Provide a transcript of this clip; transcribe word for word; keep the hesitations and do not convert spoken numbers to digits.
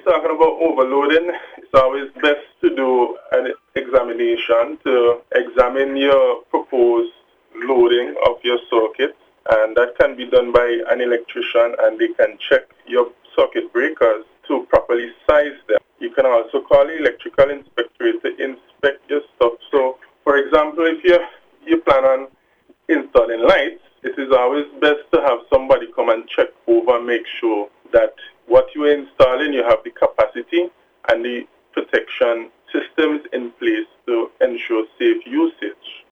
talking about overloading, it's always best to do an examination to examine your proposed loading of your circuit, and that can be done by an electrician, and they can check your circuit breakers to properly size them. You can also call the electrical inspectorate to inspect your stuff. So, for example, if you you plan on installing lights, it is always best to have somebody come and check over, make sure that what you are installing, you have the capacity and the protection systems in place to ensure safe usage.